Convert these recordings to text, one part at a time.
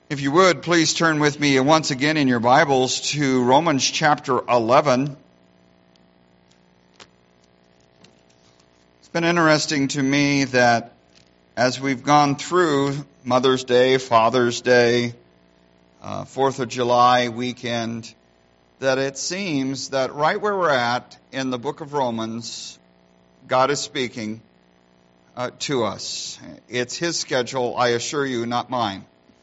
If you would, please turn with me once again in your Bibles to Romans chapter 11. It's been interesting to me that as we've gone through Mother's Day, Father's Day, 4th of July weekend, that it seems that right where we're at in the book of Romans, God is speaking to us. It's His schedule, I assure you, not mine.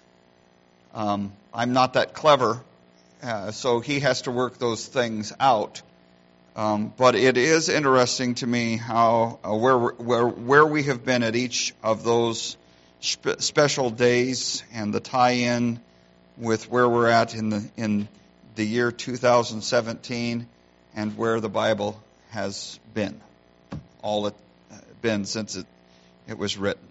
I'm not that clever, so He has to work those things out. But it is interesting to me how where we have been at each of those special days and the tie-in with where we're at in the year 2017 and where the Bible has been, all it been since it was written.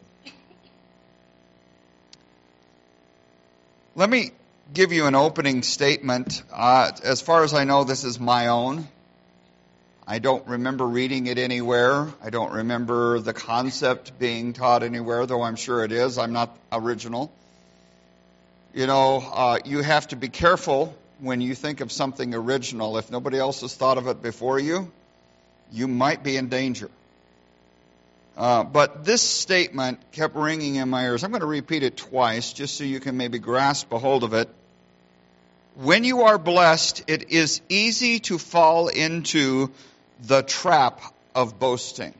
Let me give you an opening statement. As far as I know, this is my own. I don't remember reading it anywhere. I don't remember the concept being taught anywhere, though I'm sure it is. I'm not original. You know, you have to be careful when you think of something original. If nobody else has thought of it before you, you might be in danger. But this statement kept ringing in my ears. I'm going to repeat it twice just so you can maybe grasp a hold of it. When you are blessed, it is easy to fall into the trap of boasting.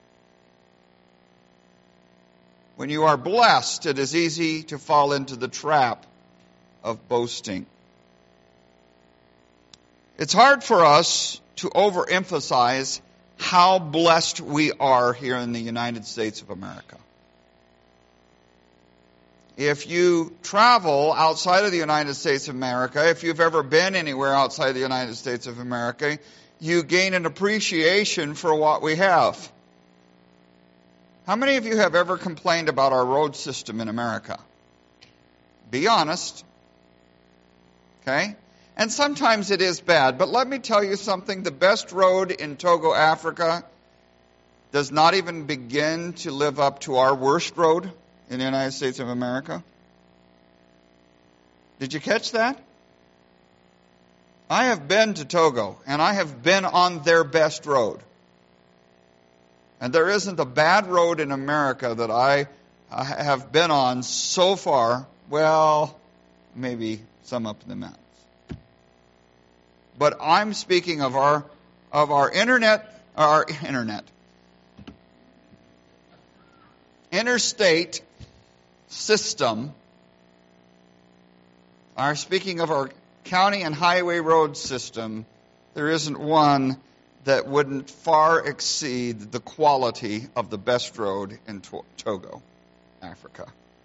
When you are blessed, it is easy to fall into the trap of boasting. It's hard for us to overemphasize how blessed we are here in the United States of America. If you travel outside of the United States of America, if you've ever been anywhere outside the United States of America, you gain an appreciation for what we have. How many of you have ever complained about our road system in America? Be honest. Okay? And sometimes it is bad, but let me tell you something. The best road in Togo, Africa, does not even begin to live up to our worst road in the United States of America. Did you catch that? I have been to Togo, and I have been on their best road. And there isn't a bad road in America that I have been on so far. Well, maybe some up in the mountains. But I'm speaking of our interstate system. Speaking of our county and highway road system, there isn't one that wouldn't far exceed the quality of the best road in Togo, Africa.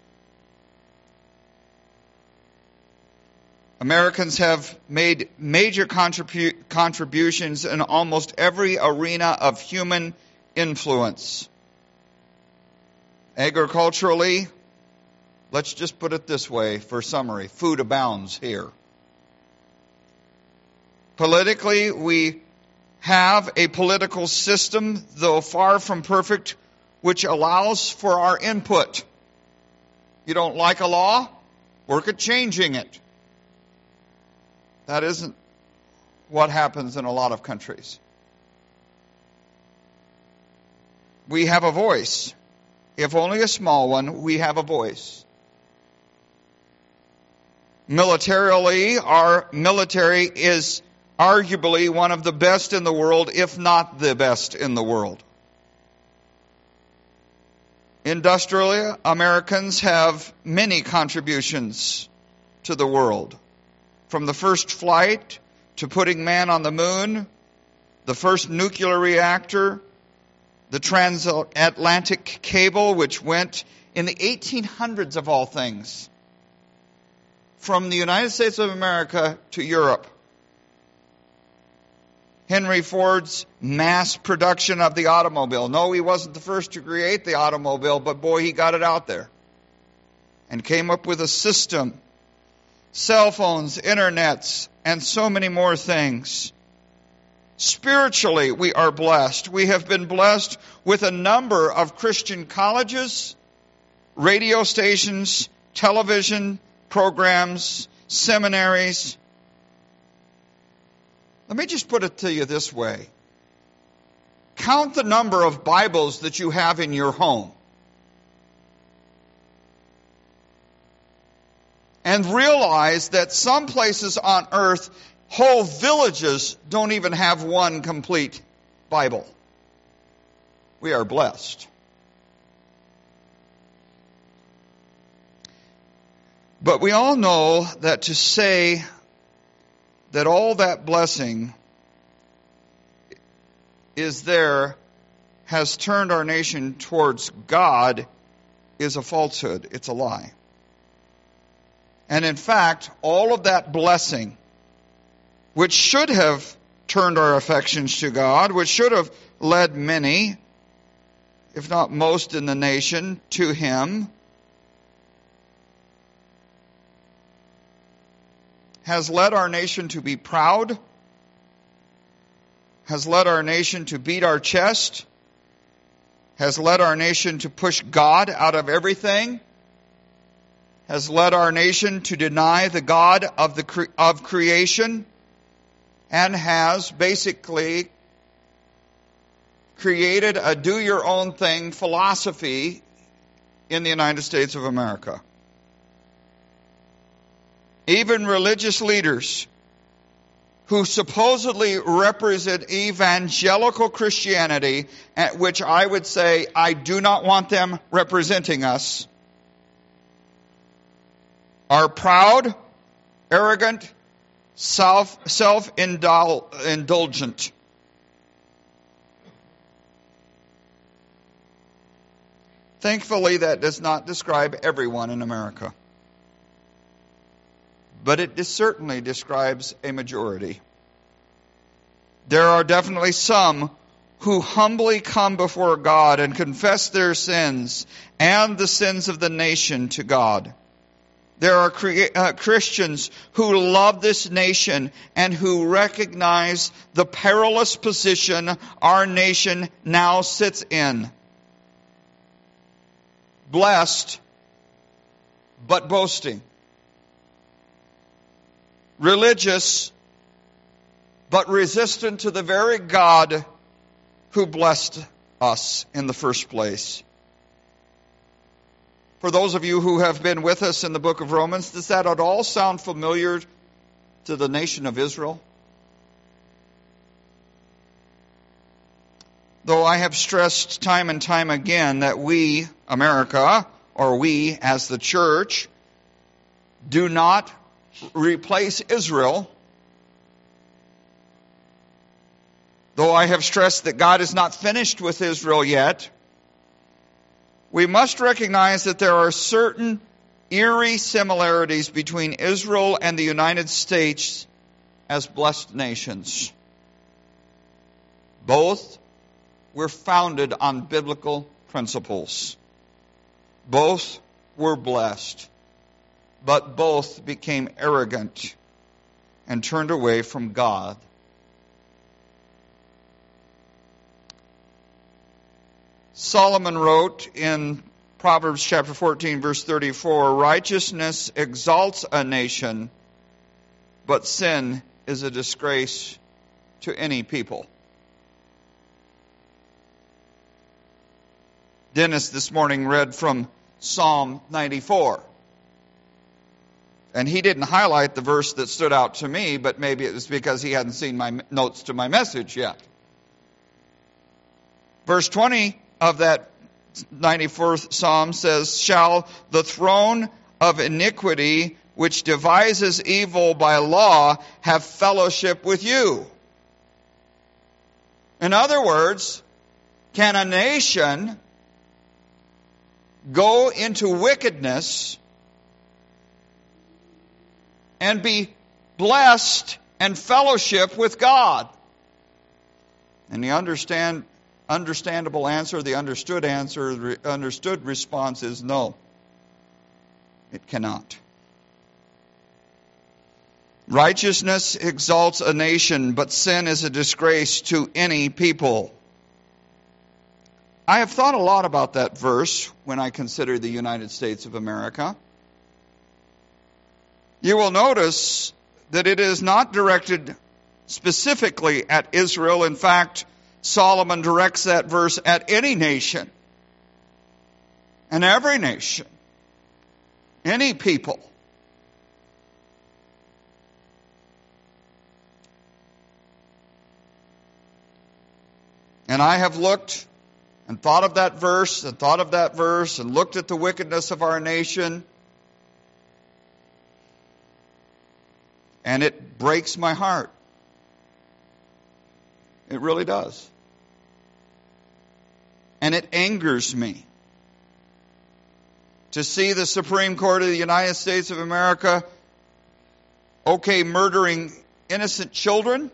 Americans have made major contributions in almost every arena of human influence. Agriculturally, let's just put it this way for summary, food abounds here. Politically, we have a political system, though far from perfect, which allows for our input. You don't like a law? Work at changing it. That isn't what happens in a lot of countries. We have a voice. If only a small one, we have a voice. Militarily, our military is arguably one of the best in the world, if not the best in the world. Industrially, Americans have many contributions to the world. From the first flight to putting man on the moon, the first nuclear reactor, the transatlantic cable, which went in the 1800s of all things, from the United States of America to Europe. Henry Ford's mass production of the automobile. No, he wasn't the first to create the automobile, but boy, he got it out there and came up with a system. Cell phones, internets, and so many more things. Spiritually, we are blessed. We have been blessed with a number of Christian colleges, radio stations, television, programs, seminaries. Let me just put it to you this way. Count the number of Bibles that you have in your home. And realize that some places on earth, whole villages don't even have one complete Bible. We are blessed. But we all know that to say that all that blessing is there, has turned our nation towards God, is a falsehood. It's a lie. And in fact, all of that blessing, which should have turned our affections to God, which should have led many, if not most in the nation, to Him, has led our nation to be proud, has led our nation to beat our chest, has led our nation to push God out of everything, has led our nation to deny the God of creation, and has basically created a do-your-own-thing philosophy in the United States of America. Even religious leaders who supposedly represent evangelical Christianity, which I would say I do not want them representing us, are proud, arrogant, self-indulgent. Thankfully, that does not describe everyone in America. But it certainly describes a majority. There are definitely some who humbly come before God and confess their sins and the sins of the nation to God. There are Christians who love this nation and who recognize the perilous position our nation now sits in. Blessed, but boasting. Religious, but resistant to the very God who blessed us in the first place. For those of you who have been with us in the book of Romans, does that at all sound familiar to the nation of Israel? Though I have stressed time and time again that we, America, or we as the church, do not replace Israel. Though I have stressed that God is not finished with Israel yet, we must recognize that there are certain eerie similarities between Israel and the United States as blessed nations. Both were founded on biblical principles. Both were blessed. But both became arrogant and turned away from God. Solomon wrote in Proverbs chapter 14, verse 34, "Righteousness exalts a nation, but sin is a disgrace to any people." Dennis this morning read from Psalm 94. And he didn't highlight the verse that stood out to me, but maybe it was because he hadn't seen my notes to my message yet. Verse 20 of that 94th Psalm says, "Shall the throne of iniquity, which devises evil by law, have fellowship with you?" In other words, can a nation go into wickedness and be blessed and fellowship with God? And the understandable answer, the understood response is no. It cannot. Righteousness exalts a nation, but sin is a disgrace to any people. I have thought a lot about that verse when I consider the United States of America. You will notice that it is not directed specifically at Israel. In fact, Solomon directs that verse at any nation and every nation, any people. And I have looked and thought of that verse and thought of that verse and looked at the wickedness of our nation. And it breaks my heart. It really does. And it angers me to see the Supreme Court of the United States of America, murdering innocent children.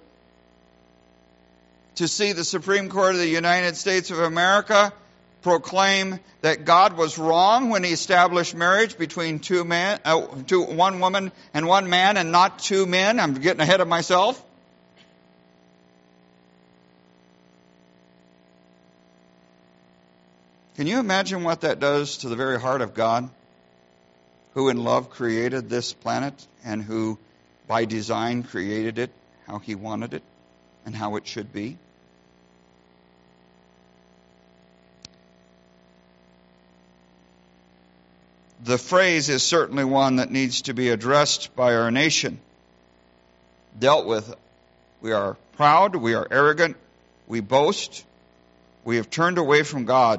To see the Supreme Court of the United States of America proclaim that God was wrong when he established marriage between one woman and one man and not two men. I'm getting ahead of myself. Can you imagine what that does to the very heart of God, who in love created this planet and who by design created it how he wanted it and how it should be? The phrase is certainly one that needs to be addressed by our nation, dealt with. We are proud, we are arrogant, we boast, we have turned away from God.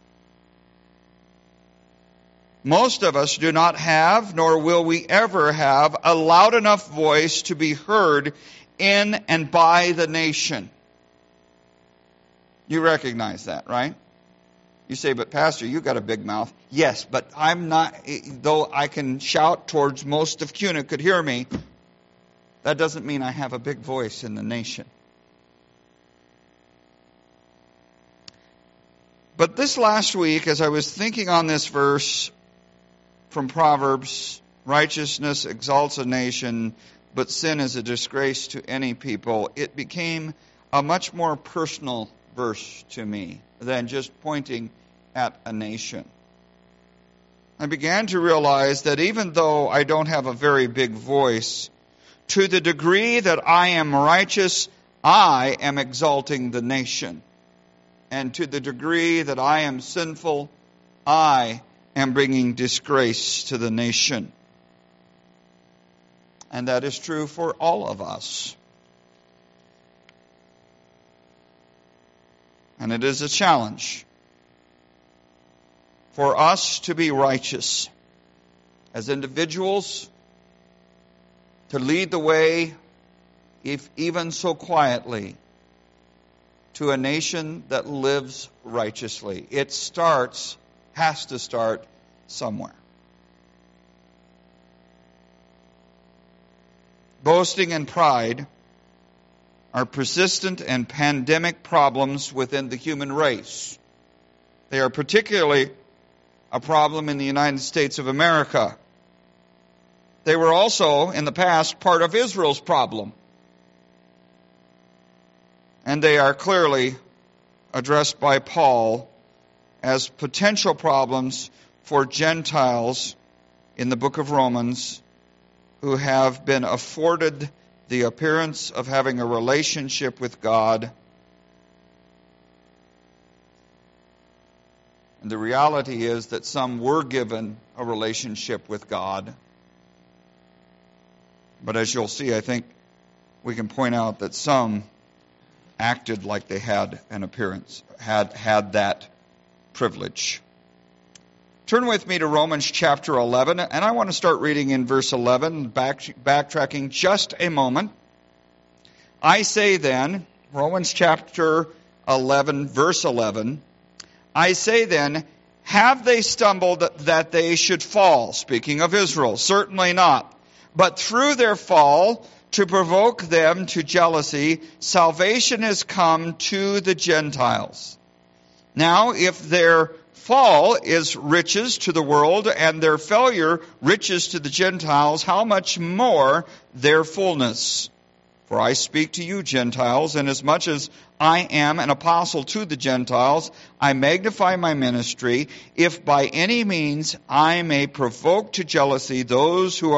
Most of us do not have, nor will we ever have, a loud enough voice to be heard in and by the nation. You recognize that, right? You say, but Pastor, you got a big mouth. Yes, but I'm not, though I can shout towards most of CUNA could hear me, that doesn't mean I have a big voice in the nation. But this last week, as I was thinking on this verse from Proverbs, righteousness exalts a nation, but sin is a disgrace to any people, it became a much more personal verse to me than just pointing at a nation. I began to realize that even though I don't have a very big voice, to the degree that I am righteous, I am exalting the nation. And to the degree that I am sinful, I am bringing disgrace to the nation. And that is true for all of us. And it is a challenge for us to be righteous as individuals, to lead the way, if even so quietly, to a nation that lives righteously. It has to start somewhere. Boasting and pride are persistent and pandemic problems within the human race. They are particularly a problem in the United States of America. They were also, in the past, part of Israel's problem. And they are clearly addressed by Paul as potential problems for Gentiles in the book of Romans who have been afforded the appearance of having a relationship with God. And the reality is that some were given a relationship with God. But as you'll see, I think we can point out that some acted like they had an appearance, had that privilege. Turn with me to Romans chapter 11, and I want to start reading in verse 11, backtracking just a moment. I say then, Romans chapter 11, verse 11, I say then, have they stumbled that they should fall? Speaking of Israel, certainly not. But through their fall, to provoke them to jealousy, salvation has come to the Gentiles. Now, if their fall is riches to the world, and their failure riches to the Gentiles, how much more their fullness? For I speak to you, Gentiles, inasmuch as I am an apostle to the Gentiles, I magnify my ministry, if by any means I may provoke to jealousy those who are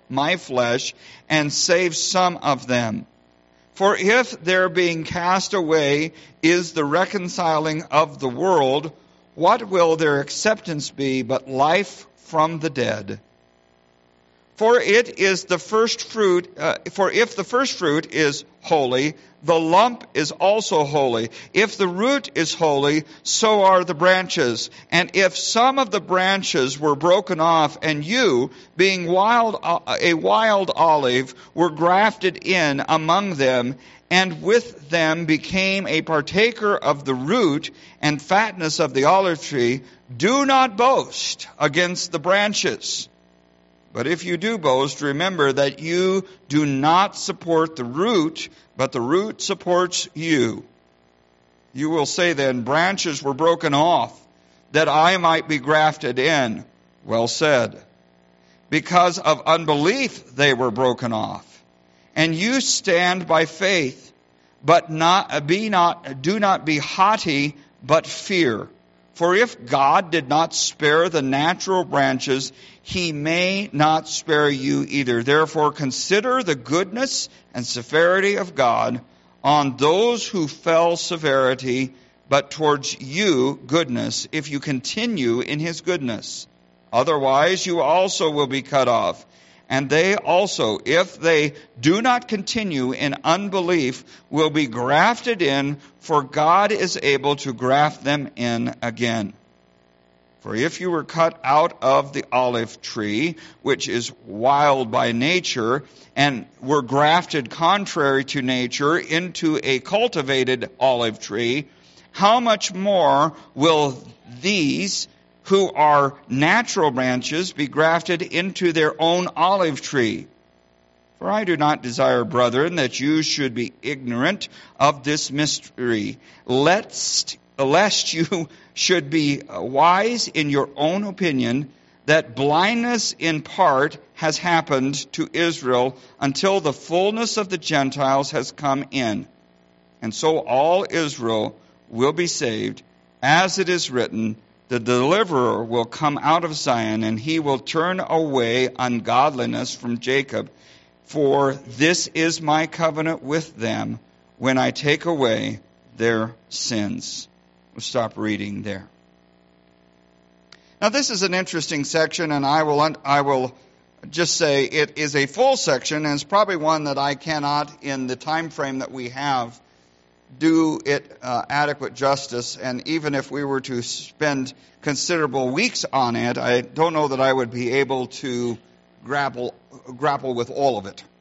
my flesh and save some of them. For if their being cast away is the reconciling of the world, what will their acceptance be but life from the dead? For it is the first fruit. For if the first fruit is holy, the lump is also holy. If the root is holy, so are the branches. And if some of the branches were broken off, and you, being a wild olive, were grafted in among them, and with them became a partaker of the root and fatness of the olive tree, do not boast against the branches. But if you do boast, remember that you do not support the root, but the root supports you. You will say then, branches were broken off, that I might be grafted in. Well said. Because of unbelief they were broken off. And you stand by faith, but do not be haughty, but fear. For if God did not spare the natural branches, he may not spare you either. Therefore, consider the goodness and severity of God. On those who fell severity, but towards you goodness, if you continue in his goodness. Otherwise, you also will be cut off. And they also, if they do not continue in unbelief, will be grafted in, for God is able to graft them in again. For if you were cut out of the olive tree, which is wild by nature, and were grafted contrary to nature into a cultivated olive tree, how much more will these who are natural branches be grafted into their own olive tree? For I do not desire, brethren, that you should be ignorant of this mystery, lest you should be wise in your own opinion, that blindness in part has happened to Israel until the fullness of the Gentiles has come in. And so all Israel will be saved, as it is written, the deliverer will come out of Zion, and he will turn away ungodliness from Jacob. For this is my covenant with them when I take away their sins. We'll stop reading there. Now this is an interesting section, and I will just say it is a full section, and it's probably one that I cannot, in the time frame that we have, do it adequate justice. And even if we were to spend considerable weeks on it, I don't know that I would be able to grapple with all of it.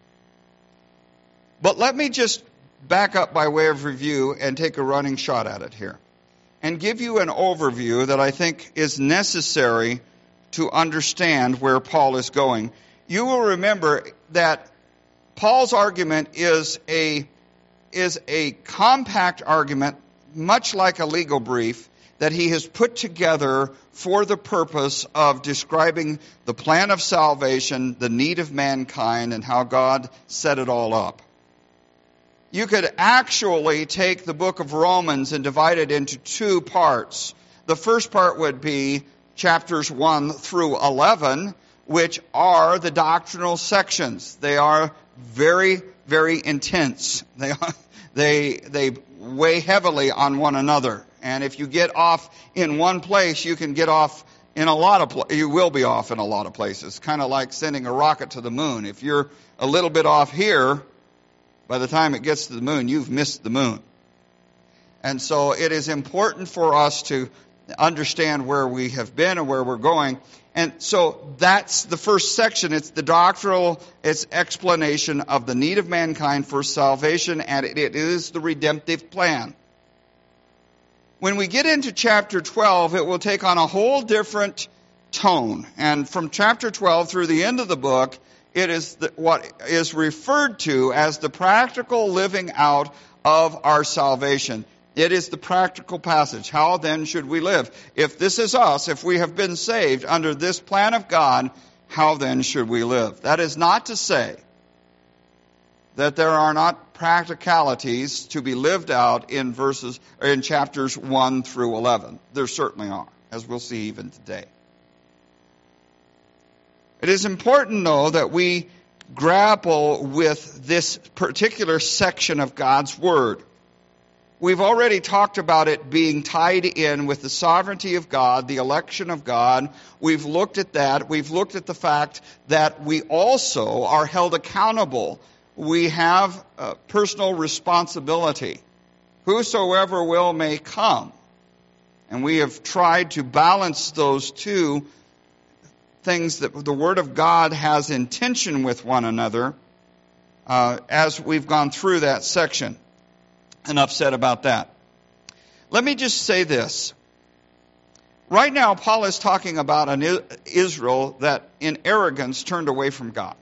But let me just back up by way of review and take a running shot at it here, and give you an overview that I think is necessary to understand where Paul is going. You will remember that Paul's argument is a compact argument, much like a legal brief, that he has put together for the purpose of describing the plan of salvation, the need of mankind, and how God set it all up. You could actually take the book of Romans and divide it into two parts. The first part would be chapters 1 through 11, which are the doctrinal sections. They are very, very intense. They weigh heavily on one another. And if you get off in one place, you can get off in a lot of you will be off in a lot of places. Kind of like sending a rocket to the moon. If you're a little bit off here, by the time it gets to the moon, you've missed the moon. And so it is important for us to understand where we have been and where we're going. And so that's the first section. It's the doctrinal, it's explanation of the need of mankind for salvation, and it is the redemptive plan. When we get into chapter 12, it will take on a whole different tone. And from chapter 12 through the end of the book, it is what is referred to as the practical living out of our salvation. It is the practical passage. How then should we live? If this is us, if we have been saved under this plan of God, how then should we live? That is not to say that there are not practicalities to be lived out in chapters 1 through 11. There certainly are, as we'll see even today. It is important, though, that we grapple with this particular section of God's Word. We've already talked about it being tied in with the sovereignty of God, the election of God. We've looked at that. We've looked at the fact that we also are held accountable. We have personal responsibility. Whosoever will may come. And we have tried to balance those two things that the Word of God has in tension with one another as we've gone through that section. Enough said about that. Let me just say this. Right now, Paul is talking about an Israel that in arrogance turned away from God.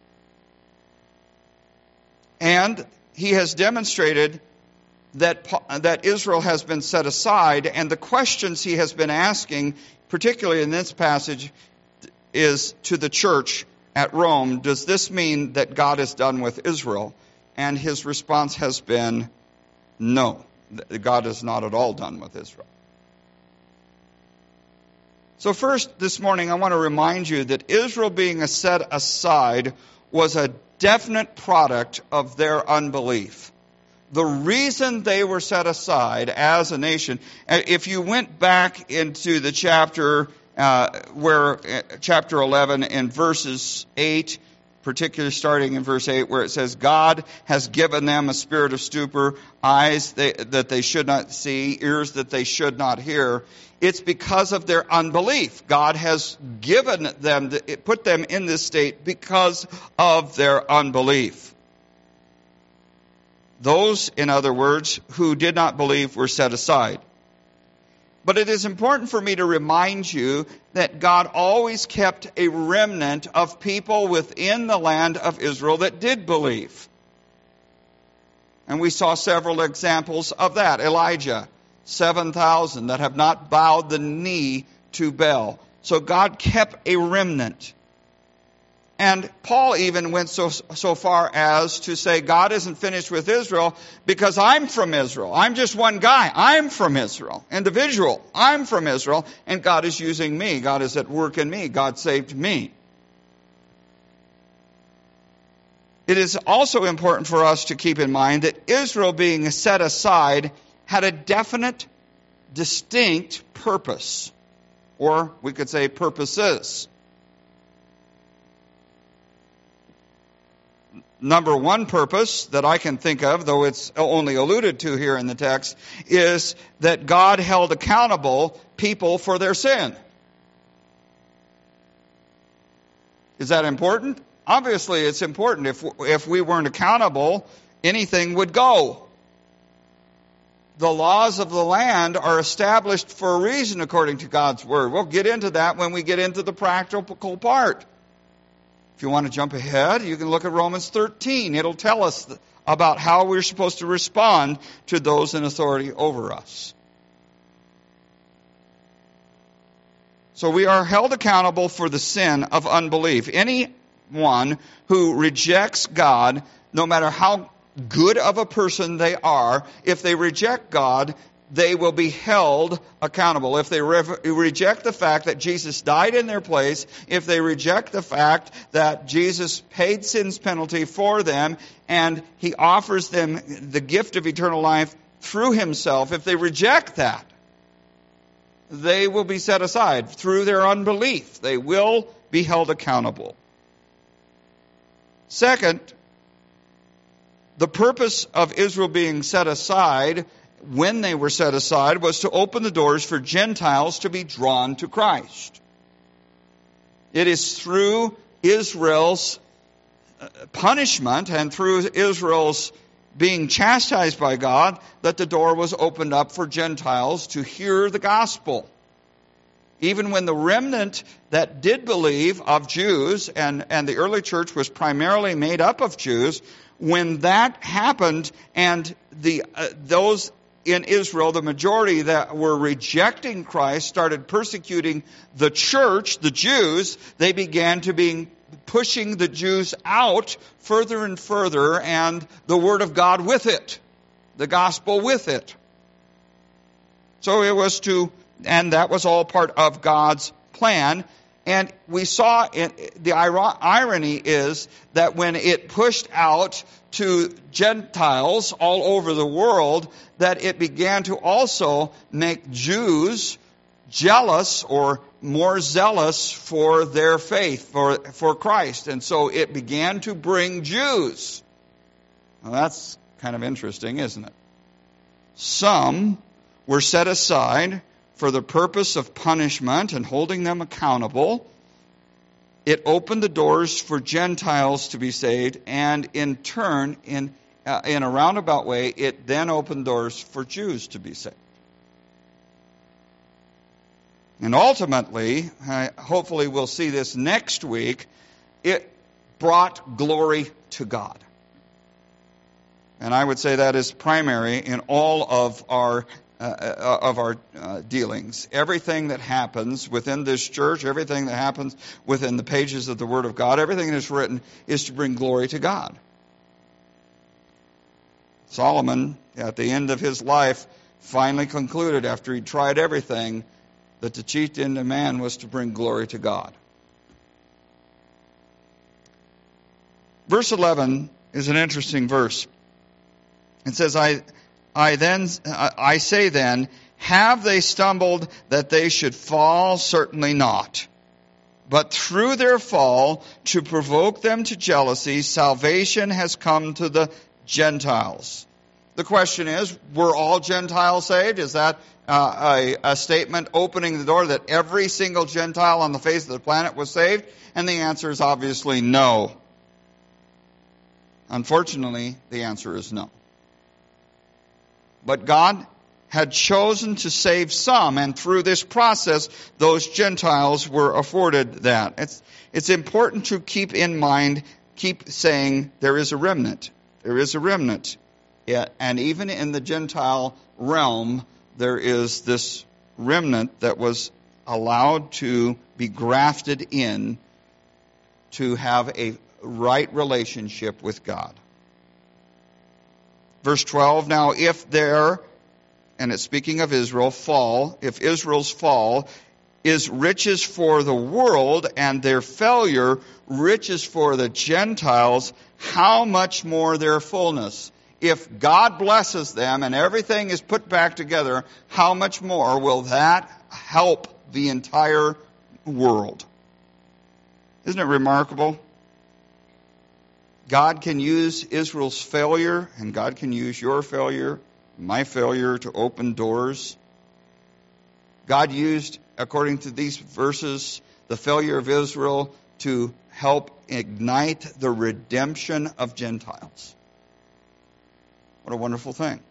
And he has demonstrated that Israel has been set aside, and the questions he has been asking, particularly in this passage, is to the church at Rome. Does this mean that God is done with Israel? And his response has been, no, God is not at all done with Israel. So first, this morning, I want to remind you that Israel being set aside was a definite product of their unbelief. The reason they were set aside as a nation, if you went back into the chapter chapter 11 in verses 8, particularly starting in verse 8, where it says, God has given them a spirit of stupor, eyes that they should not see, ears that they should not hear. It's because of their unbelief. God has given them, put them in this state because of their unbelief. Those, in other words, who did not believe were set aside. But it is important for me to remind you that God always kept a remnant of people within the land of Israel that did believe. And we saw several examples of that. Elijah, 7,000 that have not bowed the knee to Baal. So God kept a remnant. And Paul even went so far as to say, God isn't finished with Israel because I'm from Israel. I'm just one guy. I'm from Israel. Individual. I'm from Israel. And God is using me. God is at work in me. God saved me. It is also important for us to keep in mind that Israel being set aside had a definite, distinct purpose. Or we could say purposes. Number one purpose that I can think of, though it's only alluded to here in the text, is that God held accountable people for their sin. Is that important? Obviously it's important. If we weren't accountable, anything would go. The laws of the land are established for a reason according to God's Word. We'll get into that when we get into the practical part. If you want to jump ahead, you can look at Romans 13. It'll tell us about how we're supposed to respond to those in authority over us. So we are held accountable for the sin of unbelief. Anyone who rejects God, no matter how good of a person they are, if they reject God, they will be held accountable. If they reject the fact that Jesus died in their place, if they reject the fact that Jesus paid sin's penalty for them and he offers them the gift of eternal life through himself, if they reject that, they will be set aside through their unbelief. They will be held accountable. Second, the purpose of Israel being set aside when they were set aside was to open the doors for Gentiles to be drawn to Christ. It is through Israel's punishment and through Israel's being chastised by God that the door was opened up for Gentiles to hear the gospel. Even when the remnant that did believe of Jews, and the early church was primarily made up of Jews, when that happened and those in Israel, the majority that were rejecting Christ started persecuting the church, the Jews. They began to be pushing the Jews out further and further, and the Word of God with it, the gospel with it. So it was and that was all part of God's plan. And we saw the irony is that when it pushed out to Gentiles all over the world, that it began to also make Jews jealous or more zealous for their faith, for Christ. And so it began to bring Jews. Now that's kind of interesting, isn't it? Some were set aside for the purpose of punishment and holding them accountable. It opened the doors for Gentiles to be saved, and in turn, in a roundabout way, it then opened doors for Jews to be saved. And ultimately, hopefully we'll see this next week, it brought glory to God. And I would say that is primary in all of our dealings. Everything that happens within this church, everything that happens within the pages of the Word of God, everything that is written is to bring glory to God. Solomon, at the end of his life, finally concluded, after he tried everything, that the chief end of man was to bring glory to God. Verse 11 is an interesting verse. It says, I say then, have they stumbled that they should fall? Certainly not. But through their fall, to provoke them to jealousy, salvation has come to the Gentiles. The question is, were all Gentiles saved? Is that a statement opening the door that every single Gentile on the face of the planet was saved? And the answer is obviously no. Unfortunately, the answer is no. But God had chosen to save some, and through this process, those Gentiles were afforded that. It's important to keep in mind, keep saying, there is a remnant. There is a remnant. Yeah, and even in the Gentile realm, there is this remnant that was allowed to be grafted in to have a right relationship with God. Verse 12, now if there, and it's speaking of Israel, fall, if Israel's fall is riches for the world and their failure riches for the Gentiles, how much more their fullness? If God blesses them and everything is put back together, how much more will that help the entire world? Isn't it remarkable? God can use Israel's failure, and God can use your failure, my failure, to open doors. God used, according to these verses, the failure of Israel to help ignite the redemption of Gentiles. What a wonderful thing.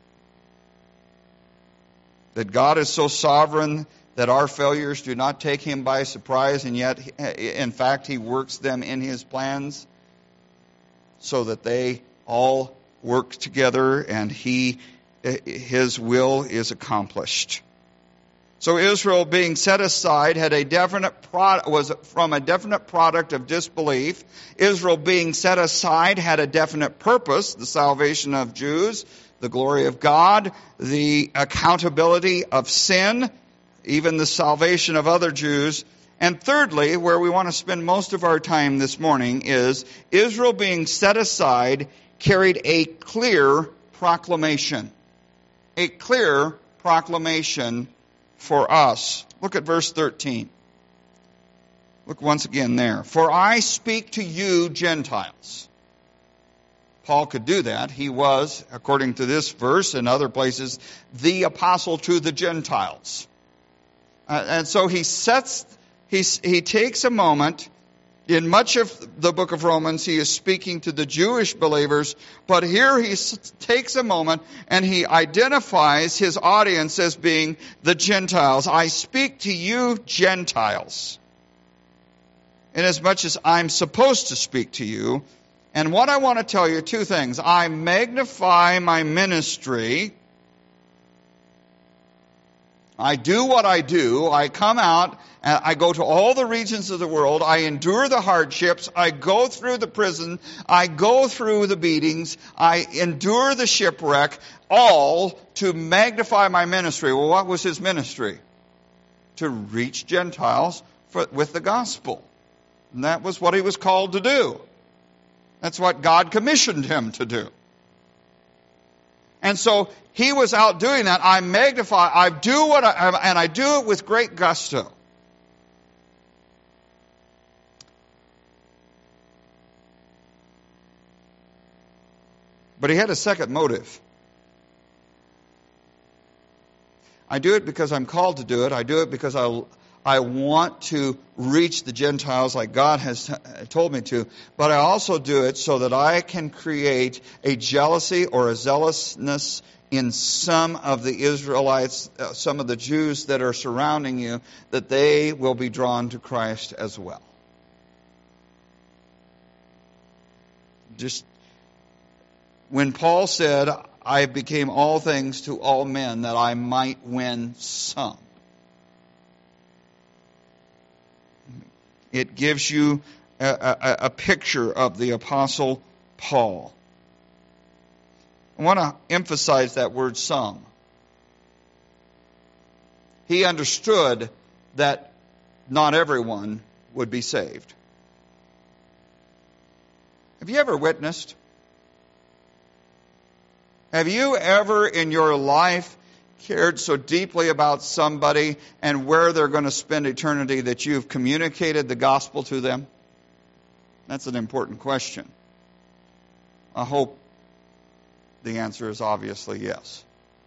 That God is so sovereign that our failures do not take him by surprise, and yet, in fact, he works them in his plans so that they all work together and his will is accomplished. So Israel, being set aside, had a definite was from a definite product of disbelief. Israel, being set aside, had a definite purpose: the salvation of Jews, the glory of God, the accountability of sin, even the salvation of other Jews. And thirdly, where we want to spend most of our time this morning, is Israel, being set aside, carried a clear proclamation. A clear proclamation for us. Look at verse 13. Look once again there. For I speak to you, Gentiles. Paul could do that. He was, according to this verse and other places, the apostle to the Gentiles. And so he takes a moment. In much of the book of Romans, he is speaking to the Jewish believers, but here he takes a moment and he identifies his audience as being the Gentiles. I speak to you, Gentiles, inasmuch as I'm supposed to speak to you. And what I want to tell you, two things. I magnify my ministry. I do what I do. I come out, and I go to all the regions of the world. I endure the hardships. I go through the prison. I go through the beatings. I endure the shipwreck, all to magnify my ministry. Well, what was his ministry? To reach Gentiles with the gospel. And that was what he was called to do. That's what God commissioned him to do. And so he was out doing that. I magnify, I do what and I do it with great gusto. But he had a second motive. I do it because I'm called to do it. I do it because I want to reach the Gentiles like God has told me to. But I also do it so that I can create a jealousy or a zealousness in some of the Israelites, some of the Jews that are surrounding you, that they will be drawn to Christ as well. Just when Paul said, I became all things to all men that I might win some. It gives you a picture of the Apostle Paul. I want to emphasize that word some. He understood that not everyone would be saved. Have you ever witnessed? Have you ever in your life cared so deeply about somebody and where they're going to spend eternity that you've communicated the gospel to them? That's an important question. I hope the answer is obviously yes.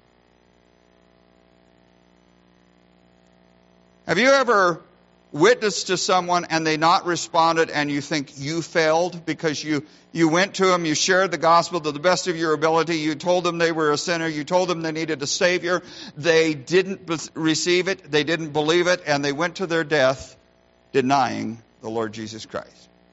Have you ever witnessed to someone and they not responded and you think you failed because you went to them, you shared the gospel to the best of your ability, you told them they were a sinner, you told them they needed a Savior, they didn't receive it, they didn't believe it, and they went to their death denying the Lord Jesus Christ?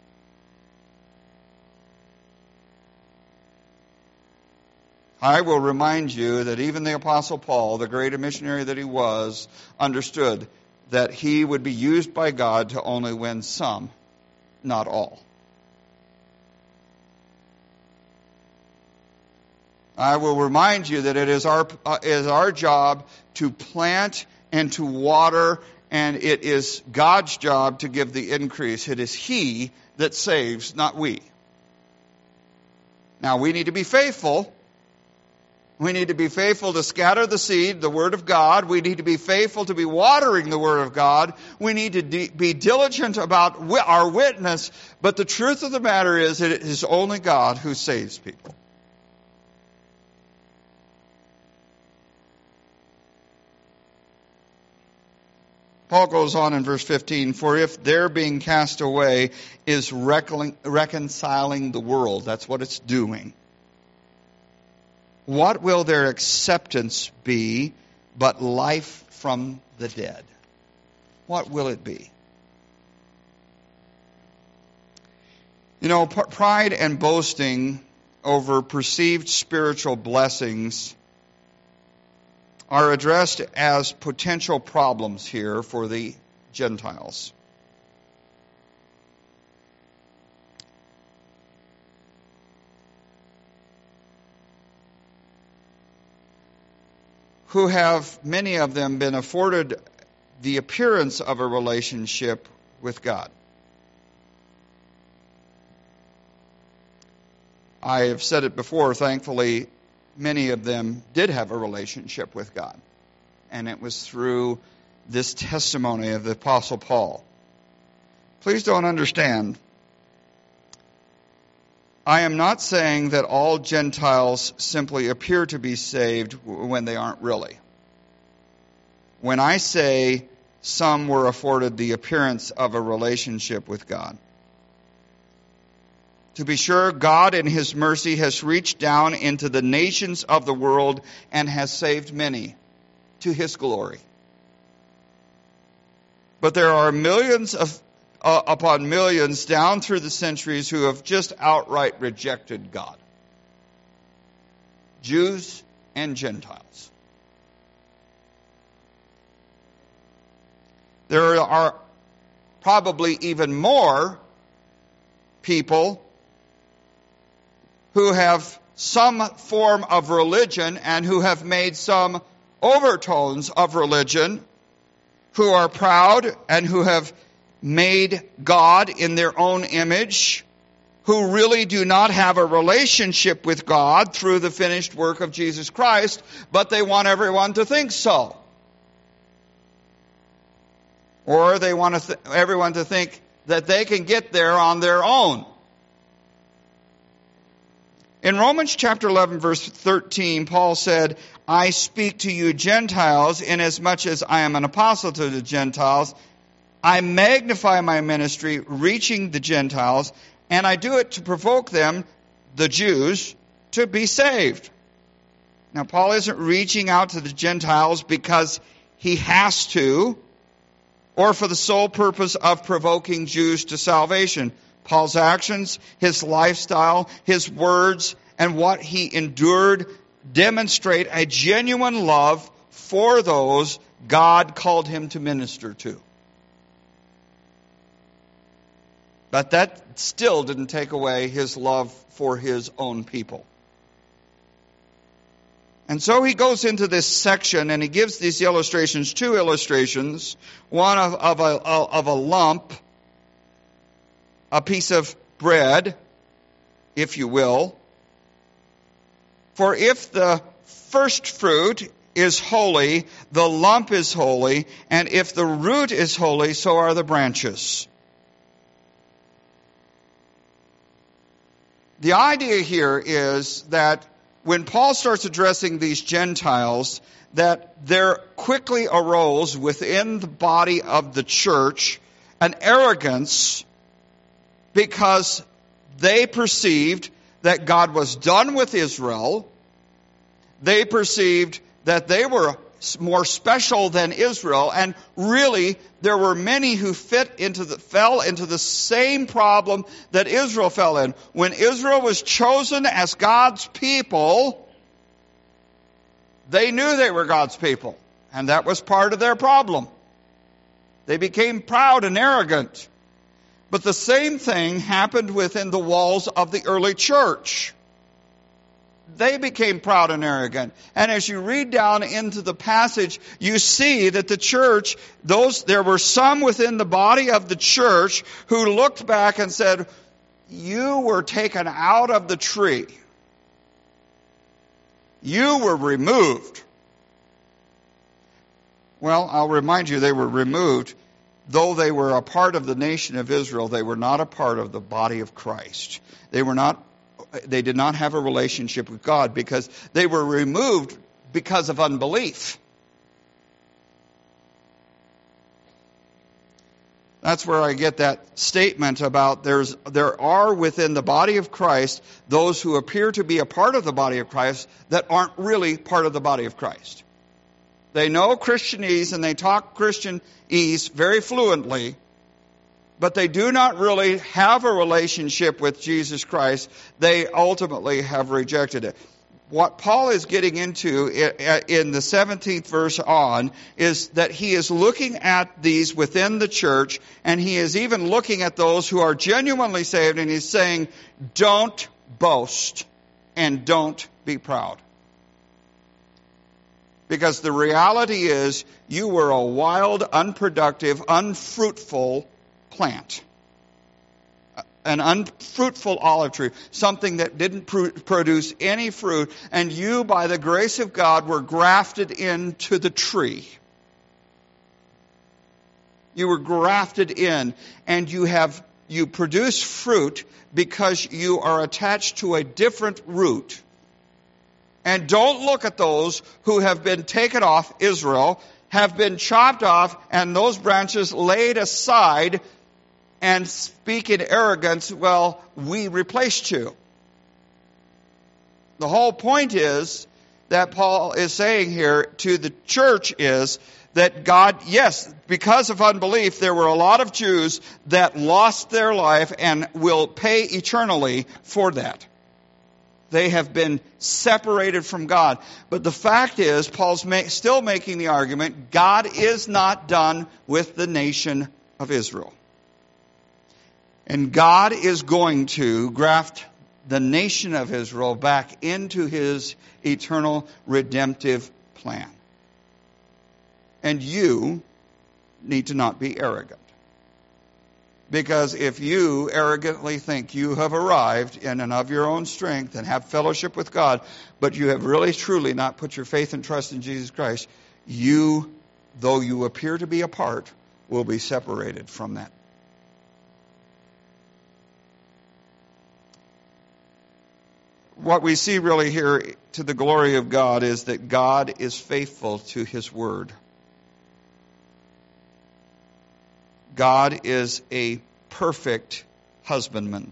I will remind you that even the Apostle Paul, the great missionary that he was, understood that he would be used by God to only win some, not all. I will remind you that it is our job to plant and to water, and it is God's job to give the increase. It is He that saves, not we. Now, we need to be faithful. We need to be faithful to scatter the seed, the Word of God. We need to be faithful to be watering the Word of God. We need to be diligent about our witness. But the truth of the matter is that it is only God who saves people. Paul goes on in verse 15, for if their being cast away is reconciling the world, that's what it's doing, what will their acceptance be but life from the dead? What will it be? You know, pride and boasting over perceived spiritual blessings are addressed as potential problems here for the Gentiles. Who have, many of them, been afforded the appearance of a relationship with God. I have said it before, thankfully, many of them did have a relationship with God. And it was through this testimony of the Apostle Paul. Please don't understand. I am not saying that all Gentiles simply appear to be saved when they aren't really. When I say some were afforded the appearance of a relationship with God. To be sure, God in His mercy has reached down into the nations of the world and has saved many to His glory. But there are millions upon millions down through the centuries who have just outright rejected God. Jews and Gentiles. There are probably even more people who have some form of religion and who have made some overtones of religion, who are proud and who have made God in their own image, who really do not have a relationship with God through the finished work of Jesus Christ, but they want everyone to think so. Or they want everyone to think that they can get there on their own. In Romans chapter 11, verse 13, Paul said, I speak to you Gentiles, inasmuch as I am an apostle to the Gentiles. I magnify my ministry, reaching the Gentiles, and I do it to provoke them, the Jews, to be saved. Now, Paul isn't reaching out to the Gentiles because he has to, or for the sole purpose of provoking Jews to salvation. Paul's actions, his lifestyle, his words, and what he endured demonstrate a genuine love for those God called him to minister to. But that still didn't take away his love for his own people. And so he goes into this section and he gives these illustrations, two illustrations, one of a lump, a piece of bread, if you will. For if the first fruit is holy, the lump is holy, and if the root is holy, so are the branches. The idea here is that when Paul starts addressing these Gentiles, that there quickly arose within the body of the church an arrogance because they perceived that God was done with Israel. They perceived that they were more special than Israel, and really there were many who fell into the same problem that Israel fell in. When Israel was chosen as God's people, they knew they were God's people, and that was part of their problem. They became proud and arrogant. But the same thing happened within the walls of the early church. They became proud and arrogant. And as you read down into the passage, you see that the church, there were some within the body of the church who looked back and said, you were taken out of the tree. You were removed. Well, I'll remind you, they were removed. Though they were a part of the nation of Israel, they were not a part of the body of Christ. They did not have a relationship with God because they were removed because of unbelief. That's where I get that statement about there are within the body of Christ those who appear to be a part of the body of Christ that aren't really part of the body of Christ. They know Christianese and they talk Christianese very fluently, but they do not really have a relationship with Jesus Christ. They ultimately have rejected it. What Paul is getting into in the 17th verse on is that he is looking at these within the church, and he is even looking at those who are genuinely saved, and he's saying, don't boast and don't be proud. Because the reality is, you were a wild, unproductive, unfruitful plant. An unfruitful olive tree. Something that didn't produce any fruit. And you, by the grace of God, were grafted into the tree. You were grafted in. And you produce fruit because you are attached to a different root. And don't look at those who have been taken off, Israel, have been chopped off, and those branches laid aside, and speak in arrogance, well, we replaced you. The whole point is that Paul is saying here to the church is that God, yes, because of unbelief, there were a lot of Jews that lost their life and will pay eternally for that. They have been separated from God. But the fact is, Paul's still making the argument, God is not done with the nation of Israel. And God is going to graft the nation of Israel back into his eternal redemptive plan. And you need to not be arrogant. Because if you arrogantly think you have arrived in and of your own strength and have fellowship with God, but you have really truly not put your faith and trust in Jesus Christ, you, though you appear to be apart, will be separated from that. What we see really here to the glory of God is that God is faithful to His word. God is a perfect husbandman.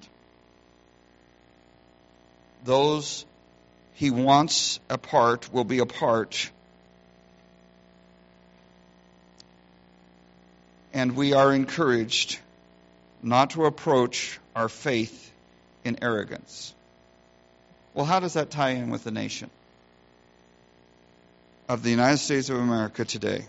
Those He wants apart will be apart. And we are encouraged not to approach our faith in arrogance. Well, how does that tie in with the nation of the United States of America today?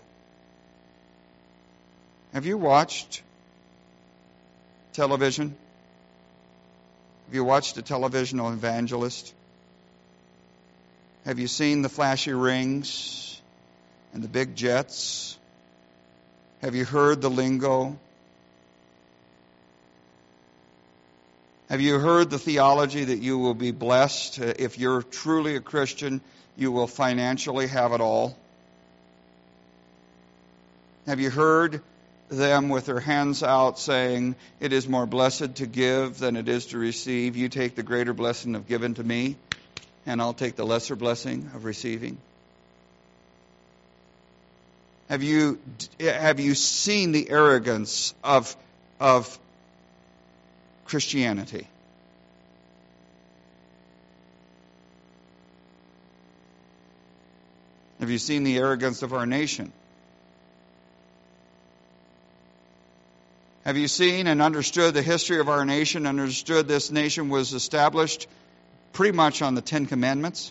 Have you watched television? Have you watched a televisional evangelist? Have you seen the flashy rings and the big jets? Have you heard the lingo? Have you heard the theology that you will be blessed? If you're truly a Christian, you will financially have it all? Have you heard them with their hands out saying, it is more blessed to give than it is to receive. You take the greater blessing of giving to me, and I'll take the lesser blessing of receiving. Have you seen the arrogance of Christianity? Have you seen the arrogance of our nation? Have you seen and understood the history of our nation, understood this nation was established pretty much on the Ten Commandments?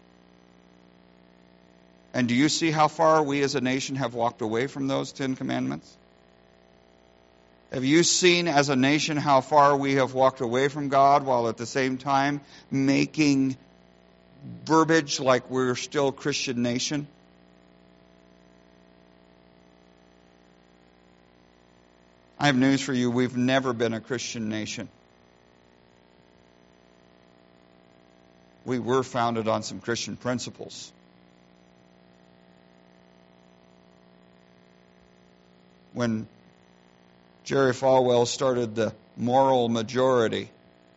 And do you see how far we as a nation have walked away from those 10 Commandments? Have you seen as a nation how far we have walked away from God while at the same time making verbiage like we're still a Christian nation? I have news for you. We've never been a Christian nation. We were founded on some Christian principles. When Jerry Falwell started the moral majority,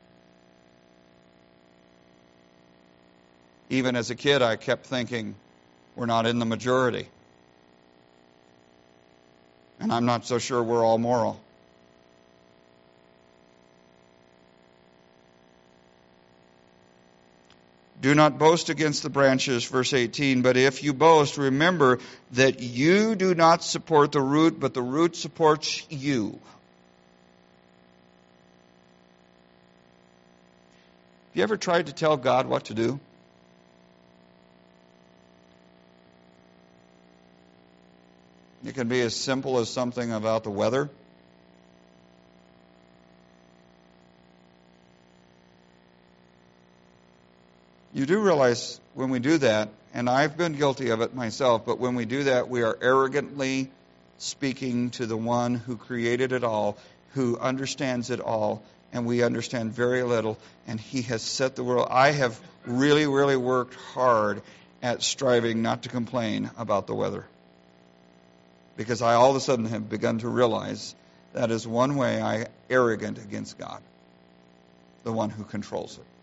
even as a kid, I kept thinking, we're not in the majority. And I'm not so sure we're all moral. Do not boast against the branches, verse 18, but if you boast, remember that you do not support the root, but the root supports you. Have you ever tried to tell God what to do? It can be as simple as something about the weather. You do realize when we do that, and I've been guilty of it myself, but when we do that, we are arrogantly speaking to the one who created it all, who understands it all, and we understand very little, and He has set the world. I have really, really worked hard at striving not to complain about the weather, because I all of a sudden have begun to realize that is one way I arrogant against God, the one who controls it.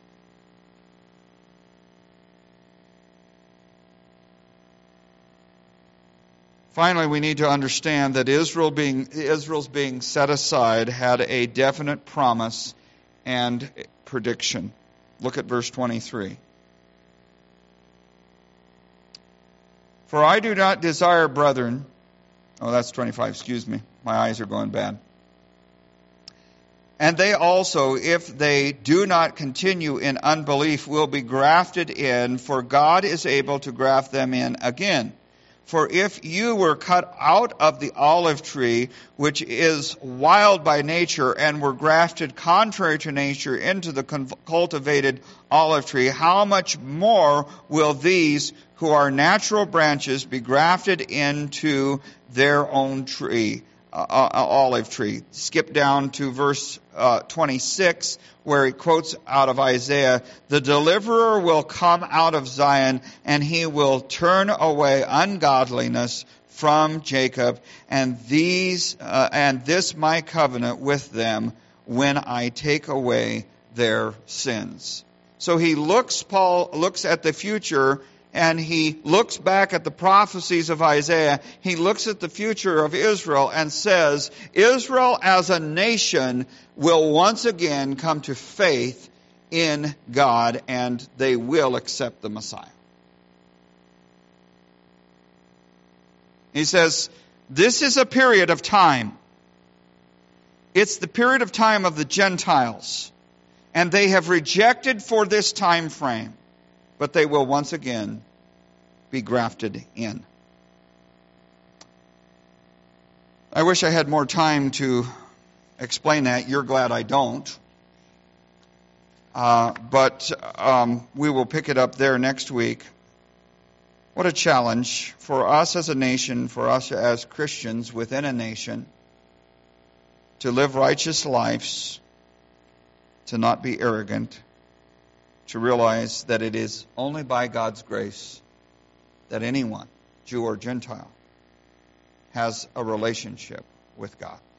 Finally, we need to understand that Israel's being set aside had a definite promise and prediction. Look at verse 23. For I do not desire, brethren... Oh, that's 25, excuse me. My eyes are going bad. And they also, if they do not continue in unbelief, will be grafted in, for God is able to graft them in again. For if you were cut out of the olive tree, which is wild by nature, and were grafted contrary to nature into the cultivated olive tree, how much more will these who are natural branches be grafted into their own tree? olive tree. Skip down to verse 26, where he quotes out of Isaiah, "The deliverer will come out of Zion, and he will turn away ungodliness from Jacob, and this my covenant with them when I take away their sins." So Paul looks at the future, and he looks back at the prophecies of Isaiah. He looks at the future of Israel and says, Israel as a nation will once again come to faith in God, and they will accept the Messiah. He says, this is a period of time. It's the period of time of the Gentiles. And they have rejected for this time frame, but they will once again be grafted in. I wish I had more time to explain that. You're glad I don't. But we will pick it up there next week. What a challenge for us as a nation, for us as Christians within a nation, to live righteous lives, to not be arrogant, to realize that it is only by God's grace that anyone, Jew or Gentile, has a relationship with God.